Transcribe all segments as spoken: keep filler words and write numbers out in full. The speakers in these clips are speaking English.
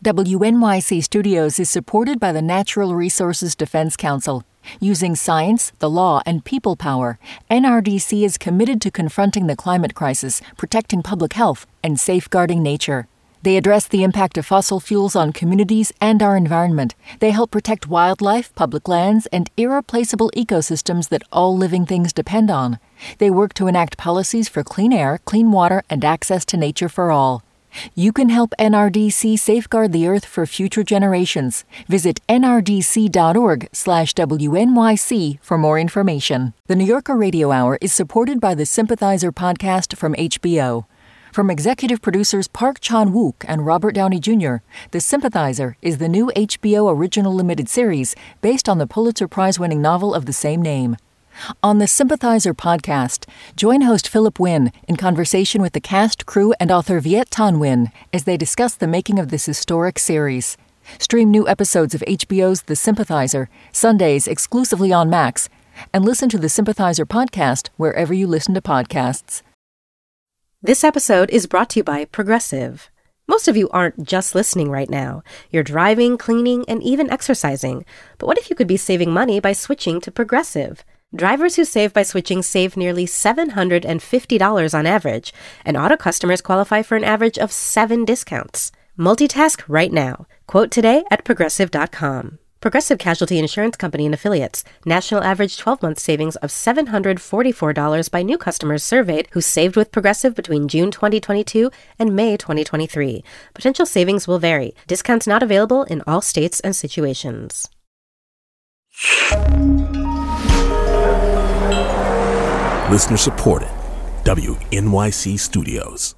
W N Y C Studios is supported by the Natural Resources Defense Council. Using science, the law, and people power, N R D C is committed to confronting the climate crisis, protecting public health, and safeguarding nature. They address the impact of fossil fuels on communities and our environment. They help protect wildlife, public lands, and irreplaceable ecosystems that all living things depend on. They work to enact policies for clean air, clean water, and access to nature for all. You can help N R D C safeguard the Earth for future generations. Visit nrdc.org slash WNYC for more information. The New Yorker Radio Hour is supported by the Sympathizer podcast from H B O. From executive producers Park Chan-wook and Robert Downey Junior, The Sympathizer is the new H B O original limited series based on the Pulitzer Prize-winning novel of the same name. On the Sympathizer podcast, join host Philip Wynn in conversation with the cast, crew, and author Viet Thanh Nguyen as they discuss the making of this historic series. Stream new episodes of H B O's The Sympathizer, Sundays exclusively on Max, and listen to the Sympathizer podcast wherever you listen to podcasts. This episode is brought to you by Progressive. Most of you aren't just listening right now. You're driving, cleaning, and even exercising. But what if you could be saving money by switching to Progressive? Drivers who save by switching save nearly seven hundred fifty dollars on average, and auto customers qualify for an average of seven discounts. Multitask right now. Quote today at progressive dot com. Progressive Casualty Insurance Company and Affiliates. National average twelve-month savings of seven hundred forty-four dollars by new customers surveyed who saved with Progressive between June twenty twenty-two and May twenty twenty-three. Potential savings will vary. Discounts not available in all states and situations. Listener supported. W N Y C Studios.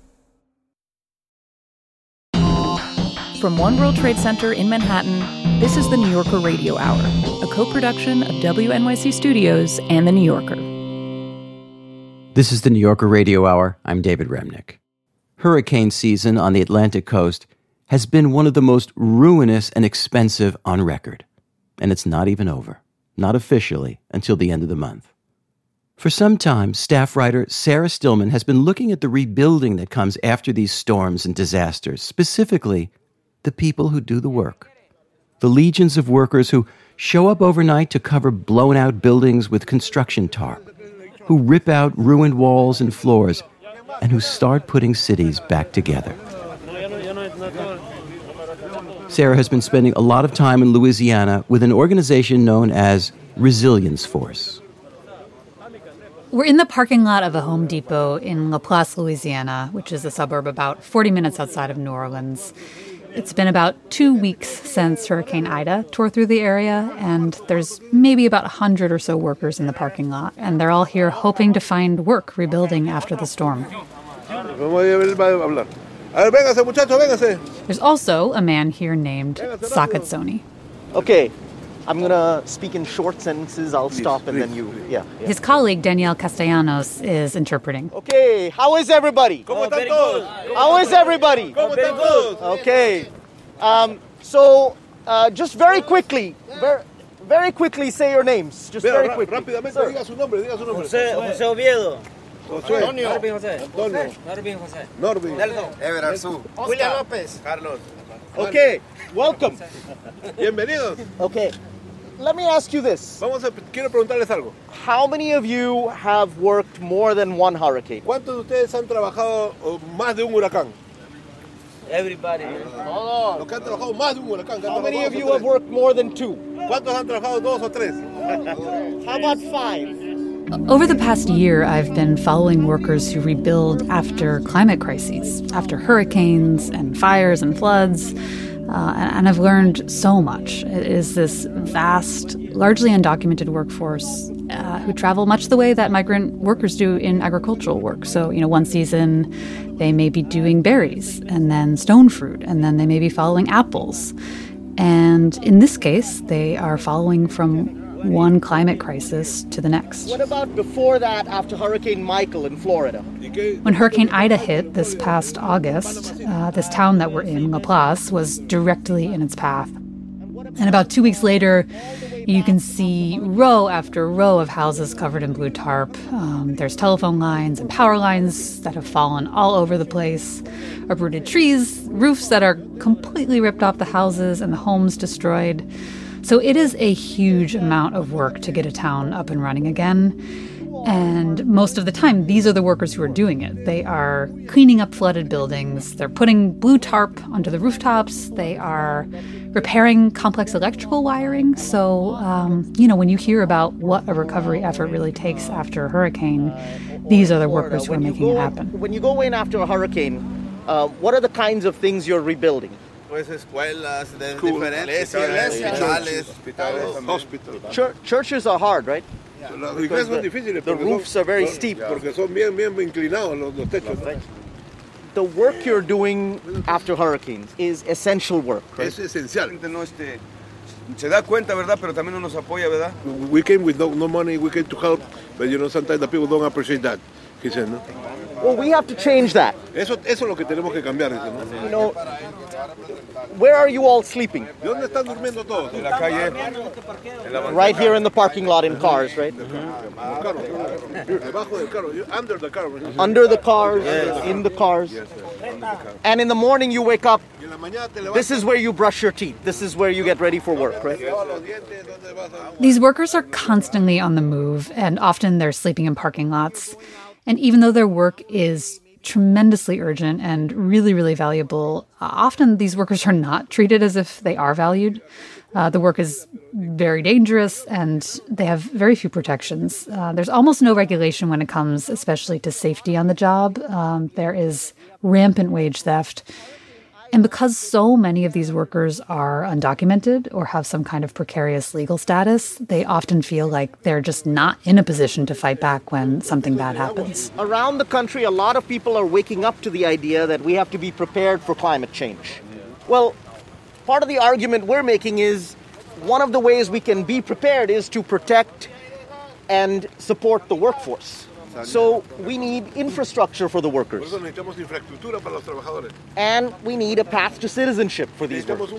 From One World Trade Center in Manhattan, this is the New Yorker Radio Hour, a co-production of W N Y C Studios and The New Yorker. This is the New Yorker Radio Hour. I'm David Remnick. Hurricane season on the Atlantic coast has been one of the most ruinous and expensive on record. And it's not even over, not officially, until the end of the month. For some time, staff writer Sarah Stillman has been looking at the rebuilding that comes after these storms and disasters, specifically the people who do the work. The legions of workers who show up overnight to cover blown-out buildings with construction tarp, who rip out ruined walls and floors, and who start putting cities back together. Sarah has been spending a lot of time in Louisiana with an organization known as Resilience Force. We're in the parking lot of a Home Depot in La Place, Louisiana, which is a suburb about forty minutes outside of New Orleans. It's been about two weeks since Hurricane Ida tore through the area, and there's maybe about one hundred or so workers in the parking lot, and they're all here hoping to find work rebuilding after the storm. There's also a man here named Saket Soni. Okay, I'm going to speak in short sentences. I'll stop and then you, yeah, yeah. His colleague, Daniel Castellanos, is interpreting. Okay, how is everybody? Oh, very good. How is everybody? Oh, very good. Okay, um, so uh, just very quickly, very, very quickly say your names. Just very quickly. Rápidamente diga su nombre, diga su nombre. José, José Oviedo. José. Antonio. Norvin José. Antonio. Norvin José. Norvin. Nelson. Ever Arzu. William López. Carlos. Okay, welcome. Bienvenidos. Okay, let me ask you this. Vamos a, quiero preguntarles algo. How many of you have worked more than one hurricane? ¿Cuántos de ustedes han trabajado oh, más de un huracán? Everybody. Los que han trabajado más de un huracán. How many of you have worked more than two? ¿Cuántos han trabajado dos o tres? How about five? Over the past year, I've been following workers who rebuild after climate crises, after hurricanes and fires and floods, uh, and I've learned so much. It is this vast, largely undocumented workforce uh, who travel much the way that migrant workers do in agricultural work. So, you know, one season they may be doing berries and then stone fruit, and then they may be following apples. And in this case, they are following from one climate crisis to the next. What about before that, after Hurricane Michael in Florida? When Hurricane Ida hit this past August, uh, this town that we're in, La Place, was directly in its path. And about two weeks later, you can see row after row of houses covered in blue tarp. Um, there's telephone lines and power lines that have fallen all over the place, uprooted trees, roofs that are completely ripped off the houses, and the homes destroyed. So it is a huge amount of work to get a town up and running again. And most of the time, these are the workers who are doing it. They are cleaning up flooded buildings. They're putting blue tarp onto the rooftops. They are repairing complex electrical wiring. So, um, you know, when you hear about what a recovery effort really takes after a hurricane, these are the workers who are making go, it happen. When you go in after a hurricane, uh, what are the kinds of things you're rebuilding? Escuelas, iglesias, hospitals. Chur- churches are hard, right? Las iglesias son difíciles. The roofs are very steep. Porque son bien, bien inclinados los, los techos. The work you're doing after hurricanes is essential work, right? Es esencial. No, este, se da cuenta, ¿verdad? Pero también no nos apoya, ¿verdad? We came with no, no money, we came to help, but you know, sometimes the people don't appreciate that. He said, no? Well, we have to change that. Eso, eso es lo que tenemos que cambiar. Dice, ¿no? You know, where are you all sleeping? ¿De dónde están durmiendo todos? En la calle. Right here in the parking lot in cars, right? Debajo del carro, under the car. Under the cars, in the cars. And in the morning you wake up, this is where you brush your teeth. This is where you get ready for work, right? These workers are constantly on the move, and often they're sleeping in parking lots. And even though their work is tremendously urgent and really, really valuable, often these workers are not treated as if they are valued. Uh, the work is very dangerous, and they have very few protections. Uh, there's almost no regulation when it comes, especially to safety on the job. Um, there is rampant wage theft. And because so many of these workers are undocumented or have some kind of precarious legal status, they often feel like they're just not in a position to fight back when something bad happens. Around the country, a lot of people are waking up to the idea that we have to be prepared for climate change. Well, part of the argument we're making is one of the ways we can be prepared is to protect and support the workforce. So we need infrastructure for the workers. And we need a path to citizenship for these workers.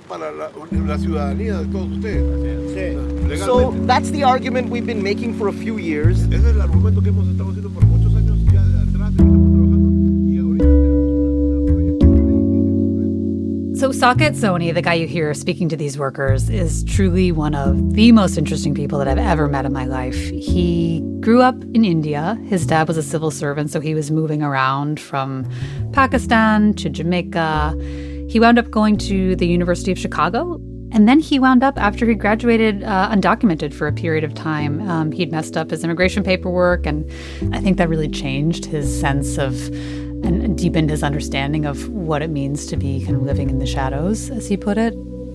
So that's the argument we've been making for a few years. So Saket Soni, the guy you hear speaking to these workers, is truly one of the most interesting people that I've ever met in my life. He grew up in India. His dad was a civil servant, so he was moving around from Pakistan to Jamaica. He wound up going to the University of Chicago, and then he wound up, after he graduated, uh, undocumented for a period of time. Um, he'd messed up his immigration paperwork, and I think that really changed his sense of and deepened his understanding of what it means to be kind of living in the shadows, as he put it.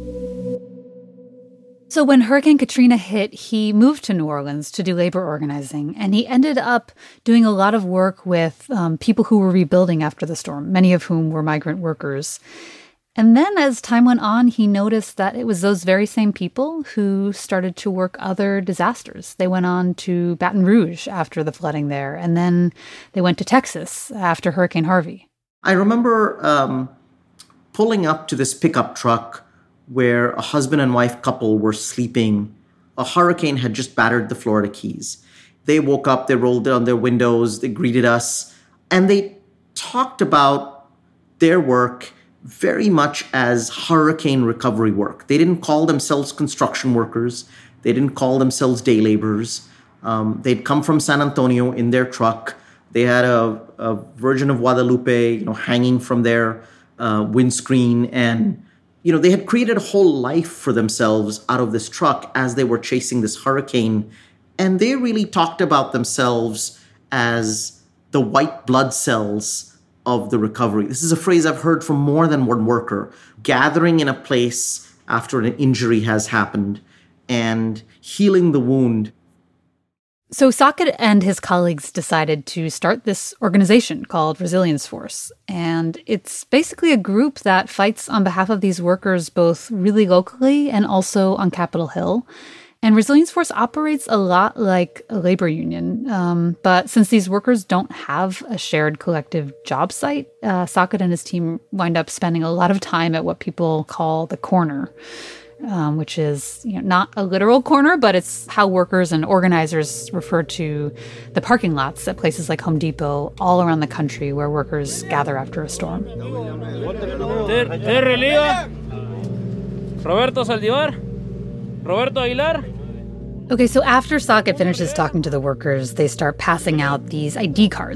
So when Hurricane Katrina hit, he moved to New Orleans to do labor organizing, and he ended up doing a lot of work with um, people who were rebuilding after the storm, many of whom were migrant workers. And then as time went on, he noticed that it was those very same people who started to work other disasters. They went on to Baton Rouge after the flooding there, and then they went to Texas after Hurricane Harvey. I remember um, pulling up to this pickup truck where a husband and wife couple were sleeping. A hurricane had just battered the Florida Keys. They woke up, they rolled down their windows, they greeted us, and they talked about their work very much as hurricane recovery work. They didn't call themselves construction workers. They didn't call themselves day laborers. Um, they'd come from San Antonio in their truck. They had a, a Virgin of Guadalupe, you know, hanging from their uh, windscreen. And, you know, they had created a whole life for themselves out of this truck as they were chasing this hurricane. And they really talked about themselves as the white blood cells of the recovery. This is a phrase I've heard from more than one worker, gathering in a place after an injury has happened and healing the wound. So Saket and his colleagues decided to start this organization called Resilience Force. And it's basically a group that fights on behalf of these workers both really locally and also on Capitol Hill. And Resilience Force operates a lot like a labor union. Um, but since these workers don't have a shared collective job site, uh, Saket and his team wind up spending a lot of time at what people call the corner. um, which is you know, not a literal corner, but it's how workers and organizers refer to the parking lots at places like Home Depot all around the country where workers gather after a storm. Roberto Saldivar, Roberto Aguilar. Okay, so after Saket finishes talking to the workers, they start passing out these I D cards,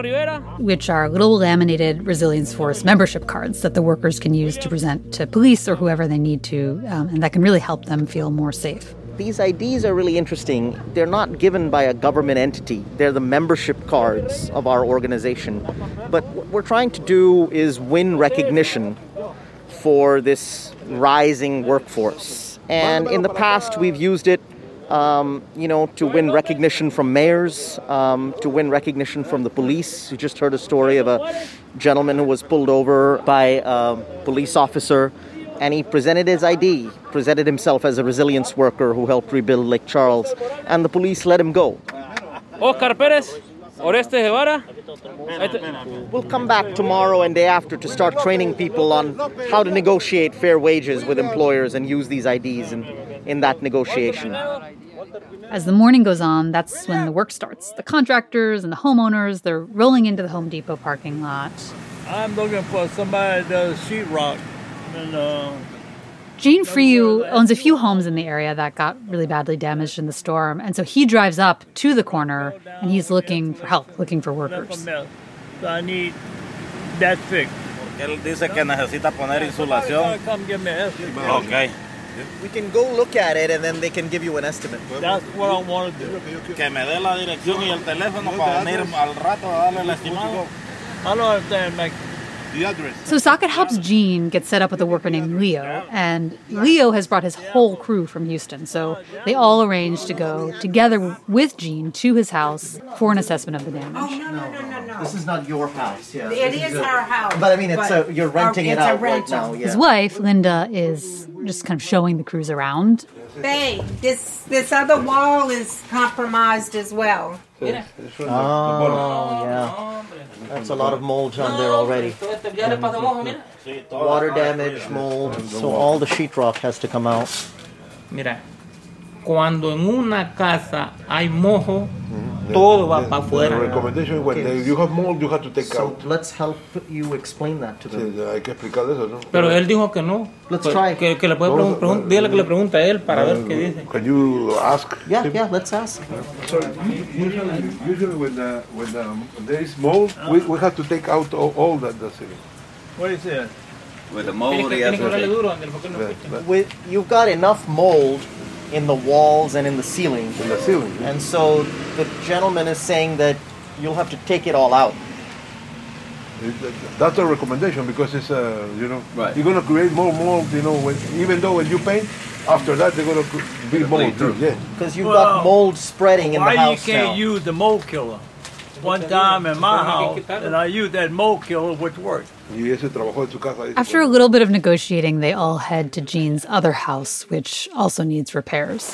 which are little laminated Resilience Force membership cards that the workers can use to present to police or whoever they need to, um, and that can really help them feel more safe. These I Ds are really interesting. They're not given by a government entity. They're the membership cards of our organization. But what we're trying to do is win recognition for this rising workforce. And in the past, we've used it Um, you know, to win recognition from mayors, um, to win recognition from the police. You just heard a story of a gentleman who was pulled over by a police officer, and he presented his I D, presented himself as a resilience worker who helped rebuild Lake Charles, and the police let him go. Oscar Perez, Oreste Guevara. We'll come back tomorrow and day after to start training people on how to negotiate fair wages with employers and use these I Ds in, in that negotiation. As the morning goes on, that's when the work starts. The contractors and the homeowners, they're rolling into the Home Depot parking lot. I'm looking for somebody that does sheetrock. And, uh, Gene Friu owns a few homes in the area that got really badly damaged in the storm, and so he drives up to the corner, and he's looking for help, looking for workers. So I need that fixed. Él dice que necesita poner insulación. Come give me an estimate. Okay. We can go look at it and then they can give you an estimate. That's what I want to do. Que me dé la dirección y el teléfono para venir al rato a darle el estimado. I don't understand, Mike. The address. So Saket helps Gene get set up with a worker named Leo, and Leo has brought his whole crew from Houston, so they all arranged to go together with Gene to his house for an assessment of the damage. Oh, no, no, no, no, no. This is not your house. Yeah, it is, is our house. But I mean, it's a, you're renting our, it out right now. Yeah. His wife, Linda, is just kind of showing the crews around. Babe, this this other wall is compromised as well. Oh, yeah. That's a lot of mold on there already. Water damage, mold, so all the sheetrock has to come out. Mira, cuando en una casa hay mojo, todo va para afuera. The recommendation when okay. you have mold, you have to take so out. Let's help you explain that to them. Sí, hay que explicar eso, ¿no? Pero él dijo que no. Let's try. Que, que le puede no, preguntar, no, dígale que le pregunte a él para uh, ver qué dice. Can you ask? Yeah, him? yeah, let's ask. So usually, usually when the, when the, there is mold, we, we have to take out all, all that the ceiling. What is it? With the mold, he has to With you've got enough mold in the walls and in the ceiling. In the ceiling. Yeah. And so the gentleman is saying that you'll have to take it all out. It, that's a recommendation because it's, uh, you know, right. you're going to create more mold, you know, when, even though when you paint, after that they're going to be mold too. Yeah. Because you've well, got mold spreading in the house Why you can't now. use the mold killer? One time in my house, and I used that mold killer, which worked. After a little bit of negotiating, they all head to Gene's other house, which also needs repairs.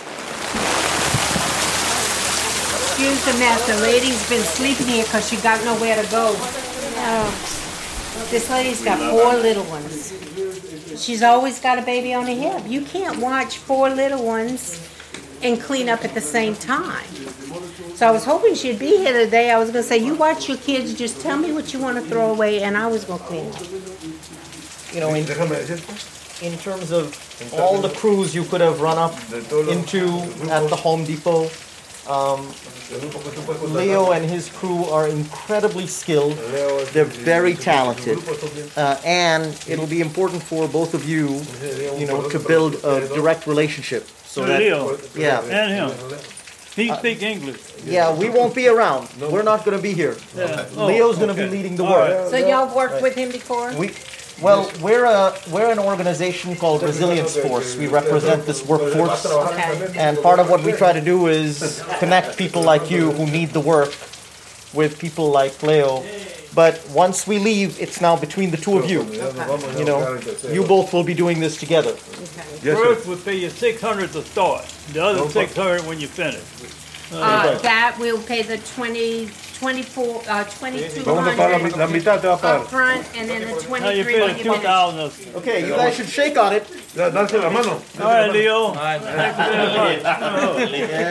Excuse the mess. The lady's been sleeping here because she got nowhere to go. Oh, this lady's got four little ones. She's always got a baby on her hip. You can't watch four little ones and clean up at the same time. So I was hoping she'd be here today. I was going to say, you watch your kids, just tell me what you want to throw away, and I was going to clean up. You know, in, in terms of all the crews you could have run up into at the Home Depot, um, Leo and his crew are incredibly skilled. They're very talented. Uh, and it'll be important for both of you, you know, to build a direct relationship. So that, Leo, yeah. and him. He speaks uh, English. Yeah, we won't be around. We're not going to be here. Yeah. Oh, Leo's going to okay. be leading the work. Right. So y'all worked right. with him before? We, well, we're a we're an organization called Resilience Force. We represent this workforce, okay. and part of what we try to do is connect people like you who need the work with people like Leo. But once we leave, it's now between the two of you. Okay. You know, you both will be doing this together. Okay. Yes, First would pay you six hundred to start. The other six hundred when you finish. Uh, uh, that we'll pay the twenty, twenty-four, uh, twenty-two Vamos a pagar la, la mitad te va a pagar. up front, and then the Now you're twenty-three paying when you two finish. thousand. Okay, you guys should shake on it. Da- Darse la mano. All right, Leo. Thank you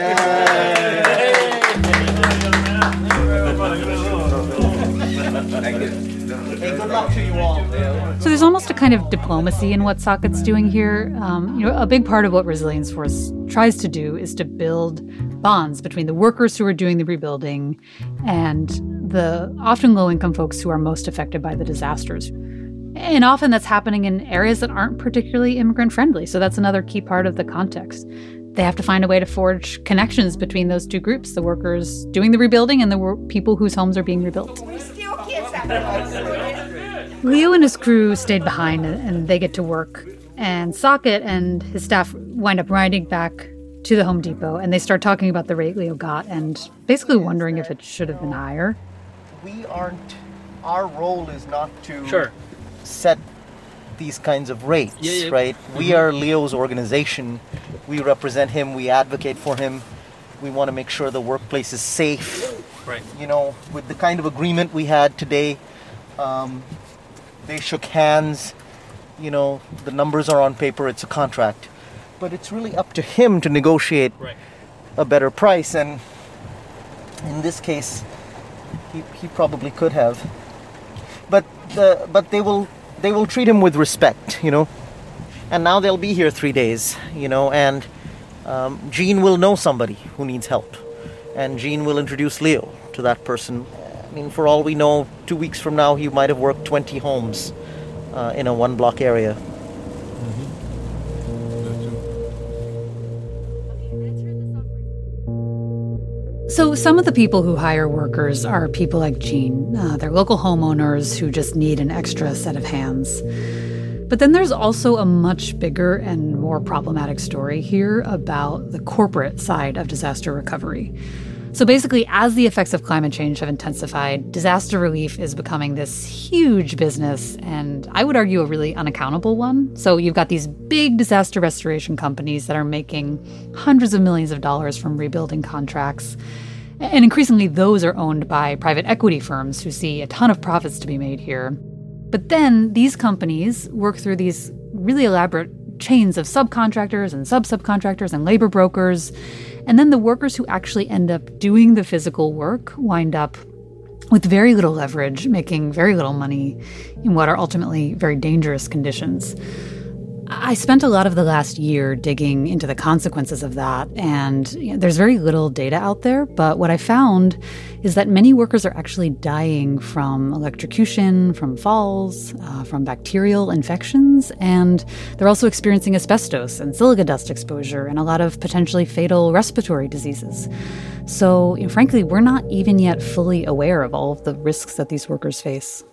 Hey, good luck to you all. So there's almost a kind of diplomacy in what Socket's doing here. Um, you know, a big part of what Resilience Force tries to do is to build bonds between the workers who are doing the rebuilding and the often low-income folks who are most affected by the disasters. And often that's happening in areas that aren't particularly immigrant-friendly. So that's another key part of the context. They have to find a way to forge connections between those two groups, the workers doing the rebuilding and the wor- people whose homes are being rebuilt. Leo and his crew stayed behind, and they get to work. And Socket and his staff wind up riding back to the Home Depot, and they start talking about the rate Leo got and basically wondering if it should have been higher. We aren't, our role is not to Sure. set these kinds of rates, Yeah, yeah. right? Mm-hmm. We are Leo's organization. We represent him. We advocate for him. We want to make sure the workplace is safe. Right. You know, with the kind of agreement we had today, um, they shook hands. You know, the numbers are on paper. It's a contract. But it's really up to him to negotiate Right. a better price. And in this case, he, he probably could have. But the, but they will they will treat him with respect, you know. And now they'll be here three days, you know, and um, Gene will know somebody who needs help. And Gene will introduce Leo to that person. I mean, for all we know, two weeks from now, he might have worked twenty homes uh, in a one-block area. So some of the people who hire workers are people like Gene. Uh, they're local homeowners who just need an extra set of hands. But then there's also a much bigger and more problematic story here about the corporate side of disaster recovery. So basically, as the effects of climate change have intensified, disaster relief is becoming this huge business, and I would argue a really unaccountable one. So you've got these big disaster restoration companies that are making hundreds of millions of dollars from rebuilding contracts. And increasingly, those are owned by private equity firms who see a ton of profits to be made here. But then these companies work through these really elaborate chains of subcontractors and sub-subcontractors and labor brokers. And then the workers who actually end up doing the physical work wind up with very little leverage, making very little money in what are ultimately very dangerous conditions. I spent a lot of the last year digging into the consequences of that, and you know, there's very little data out there, but what I found is that many workers are actually dying from electrocution, from falls, uh, from bacterial infections, and they're also experiencing asbestos and silica dust exposure and a lot of potentially fatal respiratory diseases. So, you know, frankly, we're not even yet fully aware of all of the risks that these workers face.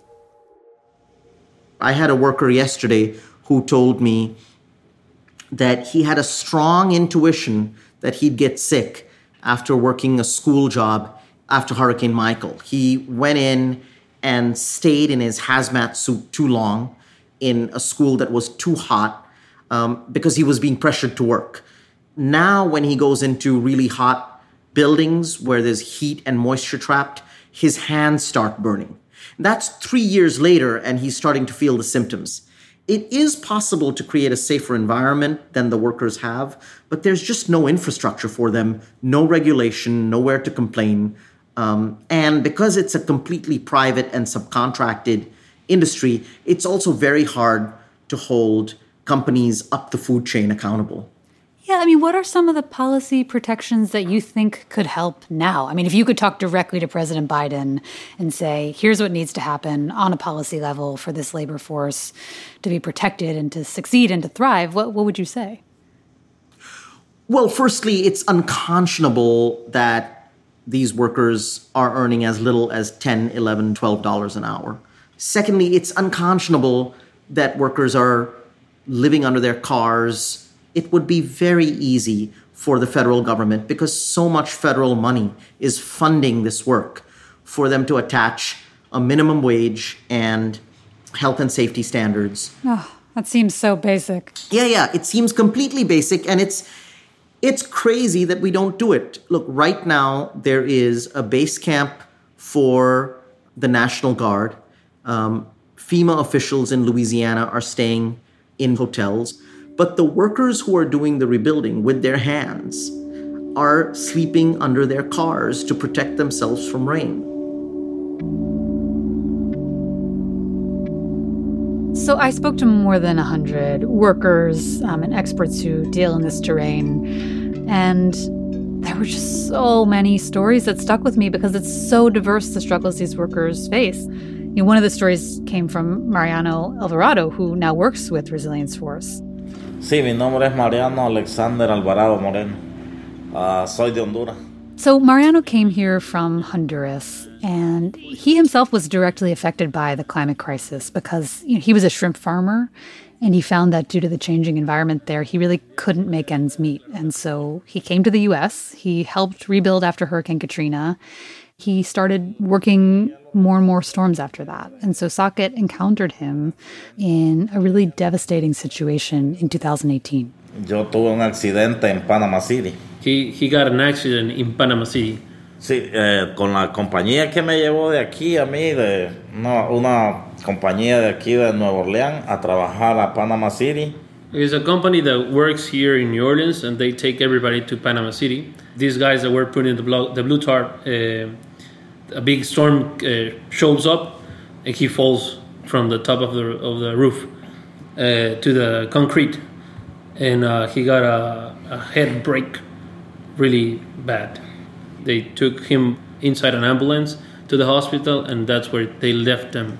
I had a worker yesterday who told me that he had a strong intuition that he'd get sick after working a school job after Hurricane Michael. He went in and stayed in his hazmat suit too long in a school that was too hot um, because he was being pressured to work. Now, when he goes into really hot buildings where there's heat and moisture trapped, his hands start burning. That's three years later, and he's starting to feel the symptoms. It is possible to create a safer environment than the workers have, but there's just no infrastructure for them, no regulation, nowhere to complain. Um, and because it's a completely private and subcontracted industry, it's also very hard to hold companies up the food chain accountable. Yeah, I mean, what are some of the policy protections that you think could help now? I mean, if you could talk directly to President Biden and say, here's what needs to happen on a policy level for this labor force to be protected and to succeed and to thrive, what, what would you say? Well, firstly, it's unconscionable that these workers are earning as little as ten dollars, eleven dollars, twelve dollars an hour. Secondly, it's unconscionable that workers are living under their cars. It would be very easy for the federal government, because so much federal money is funding this work, for them to attach a minimum wage and health and safety standards. Oh, that seems so basic. Yeah, yeah, it seems completely basic, and it's it's crazy that we don't do it. Look, right now, there is a base camp for the National Guard. Um, FEMA officials in Louisiana are staying in hotels. But the workers who are doing the rebuilding with their hands are sleeping under their cars to protect themselves from rain. So I spoke to more than one hundred workers um, and experts who deal in this terrain. And there were just so many stories that stuck with me because it's so diverse, the struggles these workers face. You know, one of the stories came from Mariano Alvarado, who now works with Resilience Force. Sí, mi nombre es Mariano Alexander Alvarado Moreno. Uh, soy de Honduras. So Mariano came here from Honduras, and he himself was directly affected by the climate crisis because, you know, he was a shrimp farmer, and he found that due to the changing environment there, he really couldn't make ends meet. And so he came to the U S. He helped rebuild after Hurricane Katrina. He started working more and more storms after that. And so Saket encountered him in a really devastating situation in two thousand eighteen. Yo tuve un accidente en Panama City. He, he got an accident in Panama City. Sí, eh, con la compañía que me llevó de aquí a mí, de una, una compañía de aquí de Nueva Orleans, a trabajar a Panama City. It's a company that works here in New Orleans, and they take everybody to Panama City. These guys that were putting the blue, the blue tarp, uh, a big storm uh, shows up, and he falls from the top of the of the roof uh, to the concrete, and uh, he got a, a head break, really bad. They took him inside an ambulance to the hospital, and that's where they left him.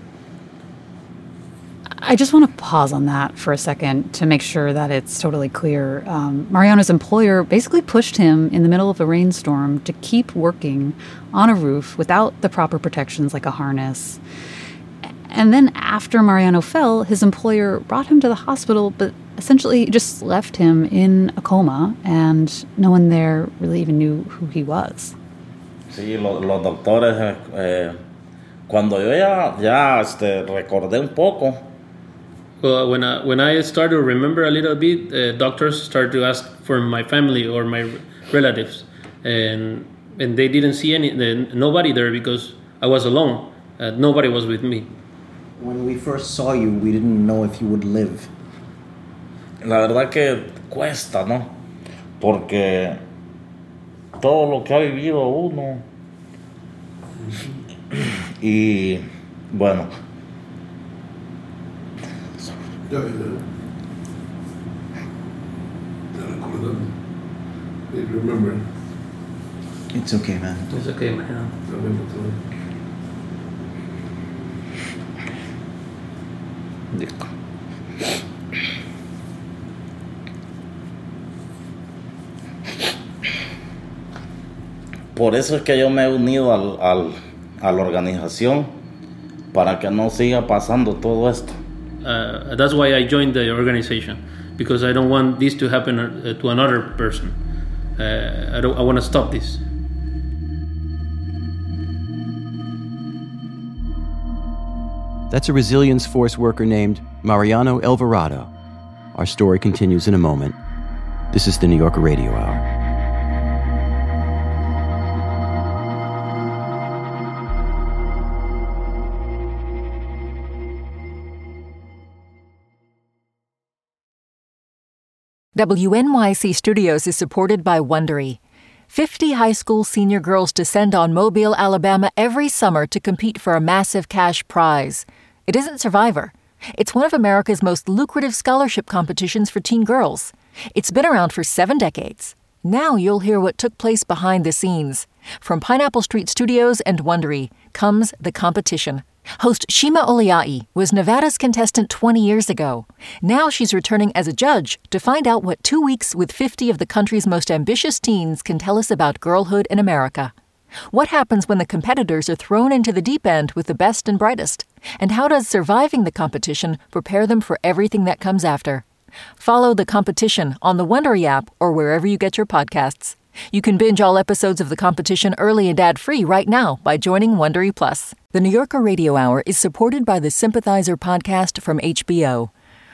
I just want to pause on that for a second to make sure that it's totally clear. Um, Mariano's employer basically pushed him in the middle of a rainstorm to keep working on a roof without the proper protections like a harness. And then after Mariano fell, his employer brought him to the hospital, but essentially just left him in a coma, and no one there really even knew who he was. Sí, los, los doctores, eh, cuando yo ya, ya este, recordé un poco. Well, when I, when I started to remember a little bit, uh, doctors started to ask for my family or my relatives, and and they didn't see any nobody there because I was alone. Uh, nobody was with me. When we first saw you, we didn't know if you would live. La verdad que cuesta, ¿no? Porque todo lo que ha vivido uno y bueno. Ya, ya. Ya recuerdo. I remember. It's okay, man. It's okay, man. Por eso es que yo me he unido al, al, a la organización para que no siga pasando todo esto. Uh, that's why I joined the organization, because I don't want this to happen uh, to another person. Uh, I don't. I want to stop this. That's a Resilience Force worker named Mariano Alvarado. Our story continues in a moment. This is the New Yorker Radio Hour. W N Y C Studios is supported by Wondery. Fifty high school senior girls descend on Mobile, Alabama every summer to compete for a massive cash prize. It isn't Survivor. It's one of America's most lucrative scholarship competitions for teen girls. It's been around for seven decades. Now you'll hear what took place behind the scenes. From Pineapple Street Studios and Wondery comes The Competition. Host Shima Oliai was Nevada's contestant twenty years ago. Now she's returning as a judge to find out what two weeks with fifty of the country's most ambitious teens can tell us about girlhood in America. What happens when the competitors are thrown into the deep end with the best and brightest? And how does surviving the competition prepare them for everything that comes after? Follow The Competition on the Wondery app or wherever you get your podcasts. You can binge all episodes of The Competition early and ad-free right now by joining Wondery Plus. The New Yorker Radio Hour is supported by the Sympathizer podcast from H B O.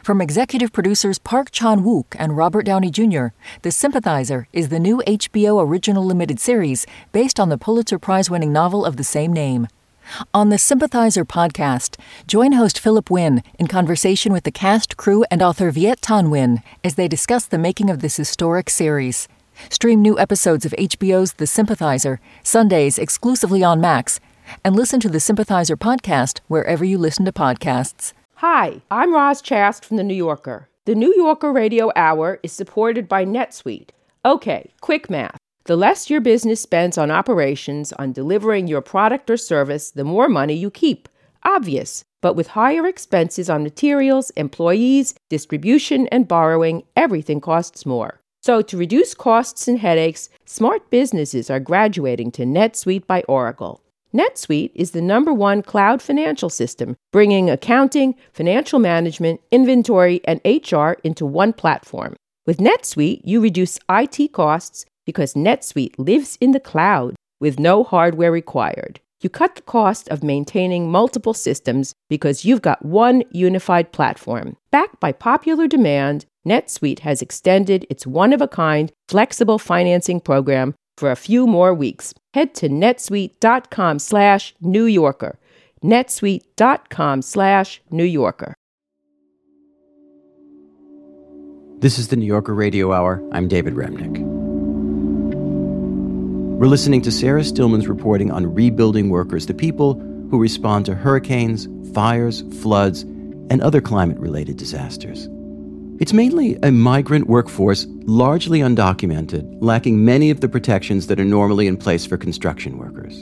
From executive producers Park Chan-wook and Robert Downey Junior, The Sympathizer is the new H B O original limited series based on the Pulitzer Prize-winning novel of the same name. On the Sympathizer podcast, join host Philip Wynn in conversation with the cast, crew, and author Viet Thanh Nguyen as they discuss the making of this historic series. Stream new episodes of H B O's The Sympathizer, Sundays exclusively on Max, and listen to the Sympathizer podcast wherever you listen to podcasts. Hi, I'm Roz Chast from The New Yorker. The New Yorker Radio Hour is supported by NetSuite. Okay, quick math. The less your business spends on operations, on delivering your product or service, the more money you keep. Obvious. But with higher expenses on materials, employees, distribution, and borrowing, everything costs more. So to reduce costs and headaches, smart businesses are graduating to NetSuite by Oracle. NetSuite is the number one cloud financial system, bringing accounting, financial management, inventory, and H R into one platform. With NetSuite, you reduce I T costs because NetSuite lives in the cloud with no hardware required. You cut the cost of maintaining multiple systems because you've got one unified platform. Backed by popular demand, NetSuite has extended its one-of-a-kind flexible financing program for a few more weeks. Head to netsuite.com slash New Yorker. netsuite.com slash New Yorker. This is the New Yorker Radio Hour. I'm David Remnick. We're listening to Sarah Stillman's reporting on rebuilding workers, the people who respond to hurricanes, fires, floods, and other climate-related disasters. It's mainly a migrant workforce, largely undocumented, lacking many of the protections that are normally in place for construction workers.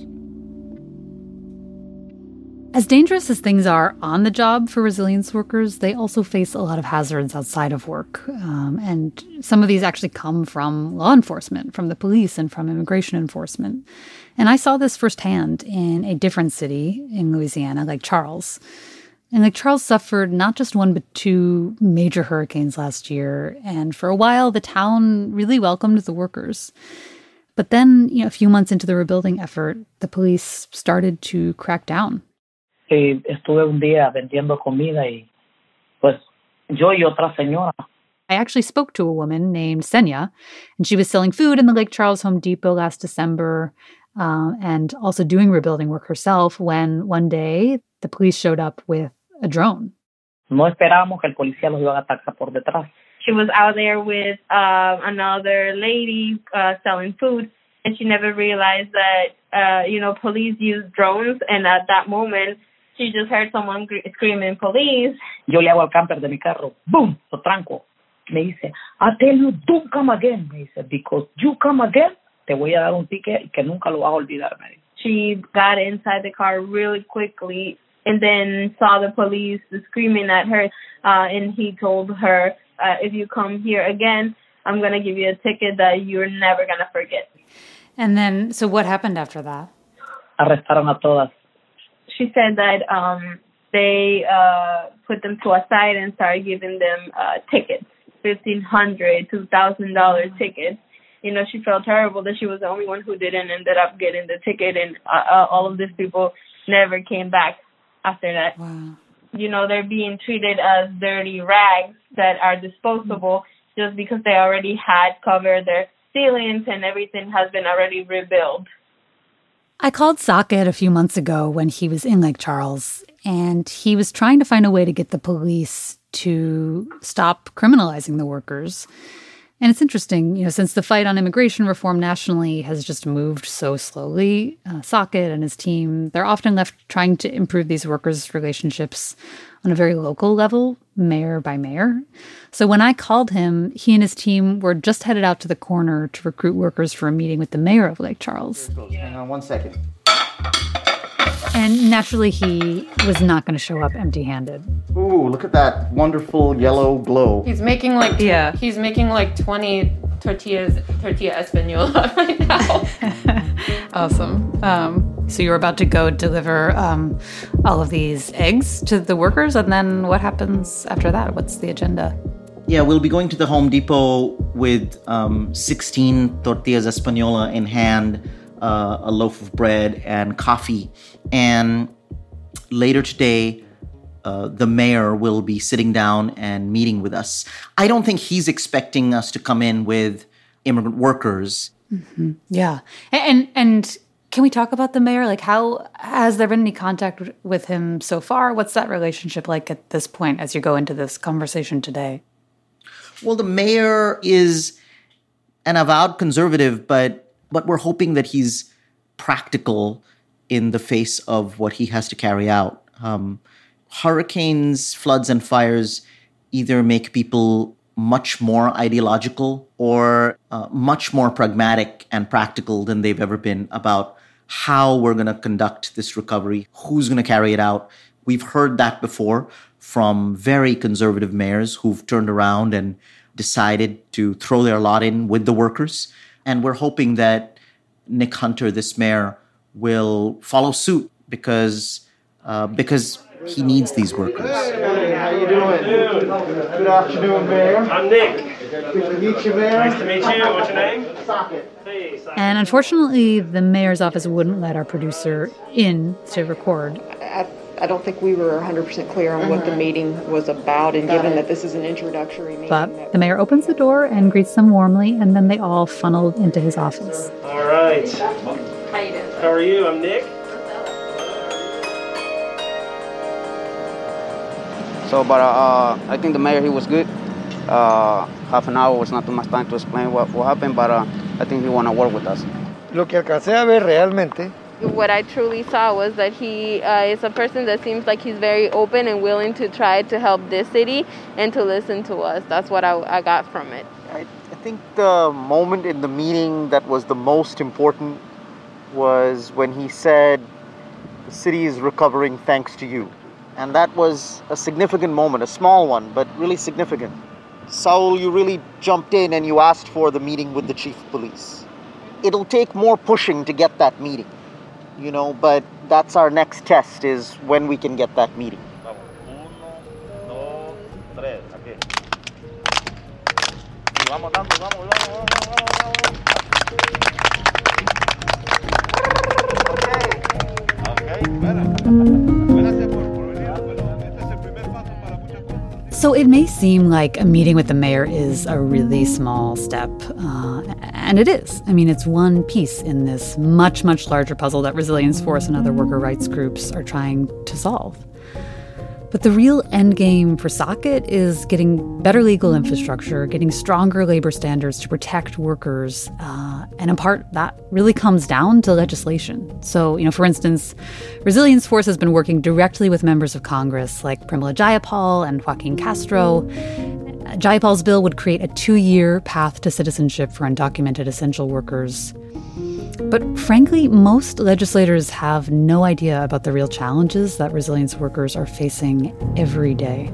As dangerous as things are on the job for resilience workers, they also face a lot of hazards outside of work. Um, and some of these actually come from law enforcement, from the police, and from immigration enforcement. And I saw this firsthand in a different city in Louisiana, Lake Charles. And Lake Charles suffered not just one, but two major hurricanes last year. And for a while, the town really welcomed the workers. But then, you know, a few months into the rebuilding effort, the police started to crack down. Eh, estuve un día vendiendo comida y pues yo y otra señora. I actually spoke to a woman named Senya, and she was selling food in the Lake Charles Home Depot last December uh, and also doing rebuilding work herself when one day the police showed up with a drone. No esperábamos que el policía los iba a atacar por detrás. She was out there with uh, another lady uh, selling food, and she never realized that, uh, you know, police use drones, and at that moment, she just heard someone gr- screaming, police. Yo le hago al camper de mi carro, boom, lo tranco. Me dice, I tell you, don't come again. Me dice, because you come again, te voy a dar un ticket que nunca lo vas a olvidar. Me dice. She got inside the car really quickly and then saw the police screaming at her, uh, and he told her, uh, if you come here again, I'm going to give you a ticket that you're never going to forget. And then, so what happened after that? Arrestaron a todas. She said that um, they uh, put them to a side and started giving them uh, tickets, fifteen hundred dollars, two thousand dollars tickets. You know, she felt terrible that she was the only one who didn't ended up getting the ticket, and uh, all of these people never came back after that. Wow. You know, they're being treated as dirty rags that are disposable just because they already had covered their ceilings and everything has been already rebuilt. I called Saket a few months ago when he was in Lake Charles, and he was trying to find a way to get the police to stop criminalizing the workers. And it's interesting, you know, since the fight on immigration reform nationally has just moved so slowly, uh, Saket and his team, they're often left trying to improve these workers' relationships on a very local level, mayor by mayor. So when I called him, he and his team were just headed out to the corner to recruit workers for a meeting with the mayor of Lake Charles. Hang on one second. And naturally, he was not going to show up empty-handed. Ooh, look at that wonderful yellow glow. He's making like yeah. He's making like twenty tortillas, tortilla española right now. Awesome. Um, so you're about to go deliver um, all of these eggs to the workers, and then what happens after that? What's the agenda? Yeah, we'll be going to the Home Depot with um, sixteen tortillas española in hand, uh, a loaf of bread, and coffee. And later today, uh, the mayor will be sitting down and meeting with us. I don't think he's expecting us to come in with immigrant workers. Mm-hmm. Yeah. And, and can we talk about the mayor? Like, how has there been any contact with him so far? What's that relationship like at this point as you go into this conversation today? Well, the mayor is an avowed conservative, but but we're hoping that he's practical in the face of what he has to carry out. Um, hurricanes, floods, and fires either make people much more ideological or uh, much more pragmatic and practical than they've ever been about how we're going to conduct this recovery, who's going to carry it out. We've heard that before from very conservative mayors who've turned around and decided to throw their lot in with the workers. And we're hoping that Nick Hunter, this mayor, will follow suit because uh, because he needs these workers. Hey, how you doing? Good afternoon, Mayor. I'm Nick. Good to meet you, Mayor. Nice to meet you. What's your name? Socket. Hey, Socket. And unfortunately, the mayor's office wouldn't let our producer in to record. I, I don't think we were one hundred percent clear on what the meeting was about, and given that this is an introductory meeting. But the mayor opens the door and greets them warmly, and then they all funneled into his office. All right. How you doing? How are you? I'm Nick. So, but uh, I think the mayor, he was good. Uh, half an hour was not too much time to explain what, what happened, but uh, I think he want to work with us. Lo que alcancé a ver realmente. What I truly saw was that he uh, is a person that seems like he's very open and willing to try to help this city and to listen to us. That's what I, I got from it. I, I think the moment in the meeting that was the most important was when he said, "The city is recovering thanks to you." And that was a significant moment, a small one, but really significant. Saul, you really jumped in and you asked for the meeting with the chief of police. It'll take more pushing to get that meeting, you know, but that's our next test, is when we can get that meeting. So it may seem like a meeting with the mayor is a really small step, uh, and it is. I mean, it's one piece in this much, much larger puzzle that Resilience Force and other worker rights groups are trying to solve. But the real end game for Socket is getting better legal infrastructure, getting stronger labor standards to protect workers, uh, and in part, that really comes down to legislation. So, you know, for instance, Resilience Force has been working directly with members of Congress like Pramila Jayapal and Joaquin Castro. Jayapal's bill would create a two-year path to citizenship for undocumented essential workers. But frankly, most legislators have no idea about the real challenges that resilience workers are facing every day.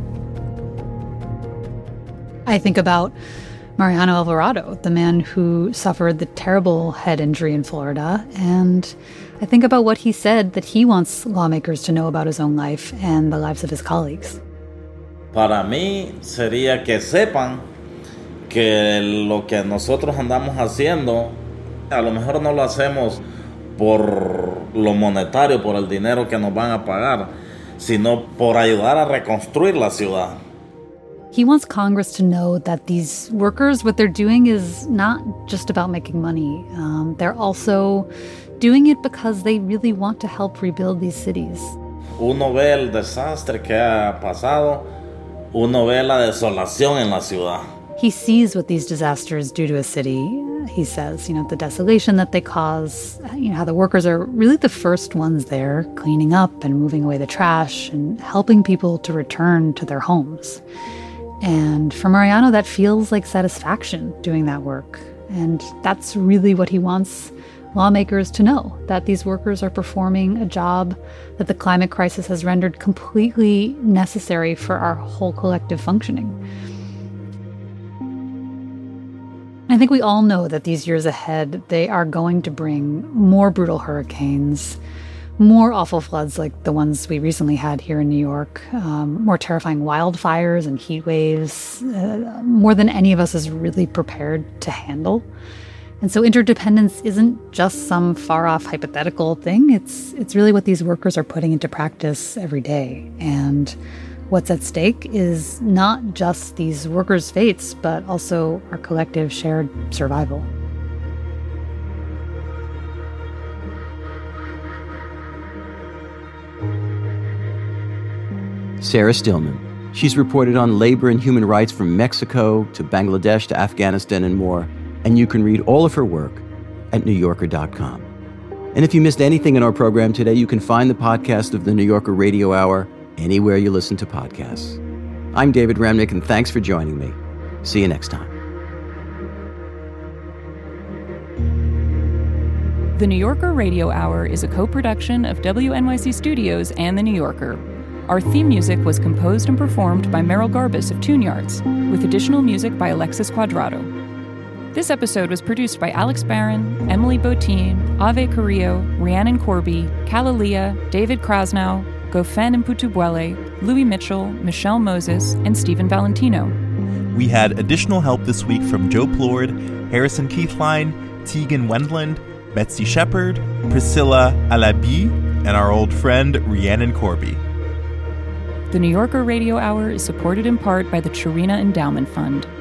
I think about Mariano Alvarado, the man who suffered the terrible head injury in Florida, and I think about what he said that he wants lawmakers to know about his own life and the lives of his colleagues. Para mí sería que sepan que lo que nosotros andamos haciendo, a lo mejor no lo hacemos por lo monetario, por el dinero que nos van a pagar, sino por ayudar a reconstruir la ciudad. He wants Congress to know that these workers, what they're doing is not just about making money. Um, they're also doing it because they really want to help rebuild these cities. Uno ve el desastre que ha pasado, uno ve la desolación en la ciudad. He sees what these disasters do to a city. He says, you know, the desolation that they cause, you know, how the workers are really the first ones there cleaning up and moving away the trash and helping people to return to their homes. And for Mariano, that feels like satisfaction doing that work. And that's really what he wants lawmakers to know, that these workers are performing a job that the climate crisis has rendered completely necessary for our whole collective functioning. I think we all know that these years ahead, they are going to bring more brutal hurricanes, more awful floods like the ones we recently had here in New York, um, more terrifying wildfires and heat waves, uh, more than any of us is really prepared to handle. And so interdependence isn't just some far-off hypothetical thing. It's it's really what these workers are putting into practice every day. And what's at stake is not just these workers' fates, but also our collective shared survival. Sarah Stillman. She's reported on labor and human rights from Mexico to Bangladesh to Afghanistan and more. And you can read all of her work at new yorker dot com. And if you missed anything in our program today, you can find the podcast of the New Yorker Radio Hour anywhere you listen to podcasts. I'm David Remnick, and thanks for joining me. See you next time. The New Yorker Radio Hour is a co-production of W N Y C Studios and The New Yorker. Our theme music was composed and performed by Merrill Garbus of Tune Yards, with additional music by Alexis Cuadrado. This episode was produced by Alex Barron, Emily Botine, Ave Carrillo, Rhiannon Corby, Kalalia, David Krasnow, Gofen Mputubuele, Louis Mitchell, Michelle Moses, and Stephen Valentino. We had additional help this week from Joe Plord, Harrison Keithline, Tegan Wendland, Betsy Shepard, Priscilla Alabi, and our old friend Rhiannon Corby. The New Yorker Radio Hour is supported in part by the Chirina Endowment Fund.